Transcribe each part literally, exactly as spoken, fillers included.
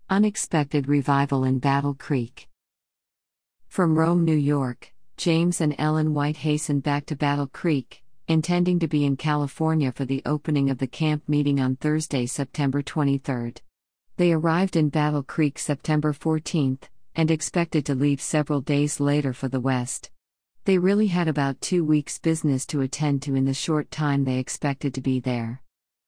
Unexpected revival in Battle Creek. From Rome, New York, James and Ellen White hastened back to Battle Creek, intending to be in California for the opening of the camp meeting on Thursday, September twenty-third. They arrived in Battle Creek September fourteenth, and expected to leave several days later for the West. They really had about two weeks' business to attend to in the short time they expected to be there.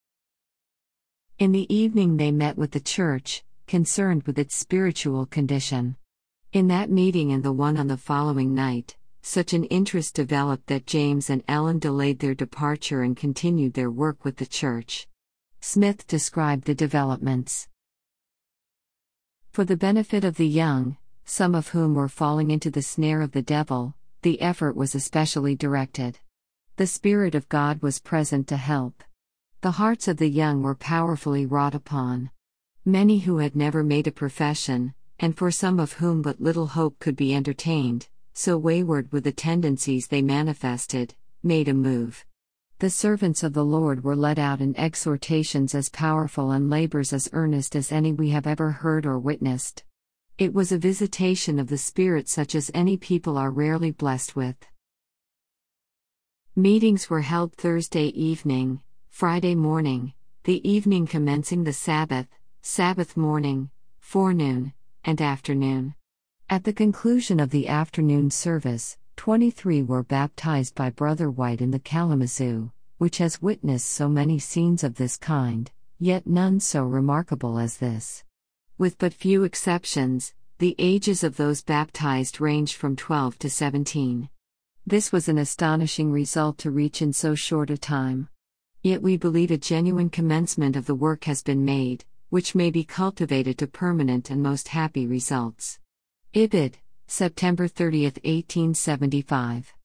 In the evening they met with the church, concerned with its spiritual condition. In that meeting and the one on the following night, such an interest developed that James and Ellen delayed their departure and continued their work with the church. Smith described the developments. For the benefit of the young, some of whom were falling into the snare of the devil, the effort was especially directed. The Spirit of God was present to help. The hearts of the young were powerfully wrought upon. Many who had never made a profession, and for some of whom but little hope could be entertained, so wayward were the tendencies they manifested, made a move. The servants of the Lord were led out in exhortations as powerful and labors as earnest as any we have ever heard or witnessed. It was a visitation of the Spirit such as any people are rarely blessed with. Meetings were held Thursday evening, Friday morning, the evening commencing the Sabbath, Sabbath morning, forenoon, and afternoon. At the conclusion of the afternoon service, twenty-three were baptized by Brother White in the Kalamazoo, which has witnessed so many scenes of this kind, yet none so remarkable as this. With but few exceptions, the ages of those baptized ranged from twelve to seventeen. This was an astonishing result to reach in so short a time. Yet we believe a genuine commencement of the work has been made, which may be cultivated to permanent and most happy results. Ibid, September thirtieth, eighteen seventy-five.